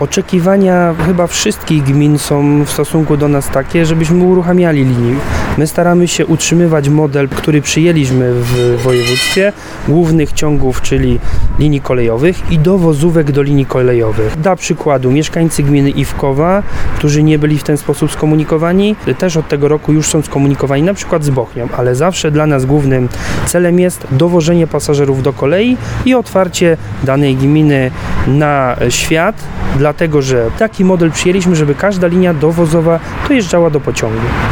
Oczekiwania chyba wszystkich gmin są w stosunku do nas takie, żebyśmy uruchamiali linii. My staramy się utrzymywać model, który przyjęliśmy w województwie, głównych ciągów, czyli linii kolejowych i dowozówek do linii kolejowych. Dla przykładu mieszkańcy gminy Iwkowa, którzy nie byli w ten sposób skomunikowani, też od tego roku już są skomunikowani na przykład z Bochnią, ale zawsze dla nas głównym celem jest dowożenie pasażerów do kolei i otwarcie danej gminy na świat, dlatego że taki model przyjęliśmy, żeby każda linia dowozowa dojeżdżała do pociągu.